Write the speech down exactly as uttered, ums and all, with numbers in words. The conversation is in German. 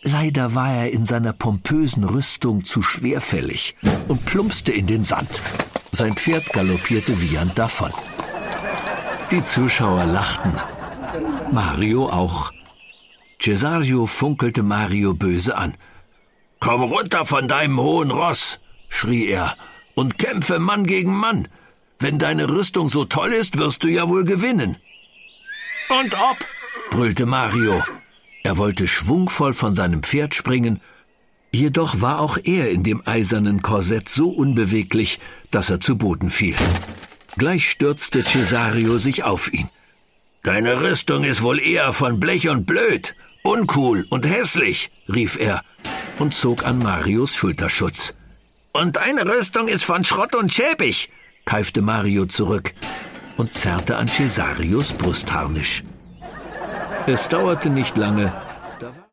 Leider war er in seiner pompösen Rüstung zu schwerfällig und plumpste in den Sand. Sein Pferd galoppierte wiehernd davon. Die Zuschauer lachten. Mario auch. Cesario funkelte Mario böse an. »Komm runter von deinem hohen Ross«, schrie er, »und kämpfe Mann gegen Mann. Wenn deine Rüstung so toll ist, wirst du ja wohl gewinnen.« »Und ob«, brüllte Mario. Er wollte schwungvoll von seinem Pferd springen, jedoch war auch er in dem eisernen Korsett so unbeweglich, dass er zu Boden fiel. Gleich stürzte Cesario sich auf ihn. »Deine Rüstung ist wohl eher von Blech und blöd, uncool und hässlich«, rief er und zog an Marios Schulterschutz. »Und deine Rüstung ist von Schrott und schäbig«, keifte Mario zurück und zerrte an Cesarios Brustharnisch. Es dauerte nicht lange,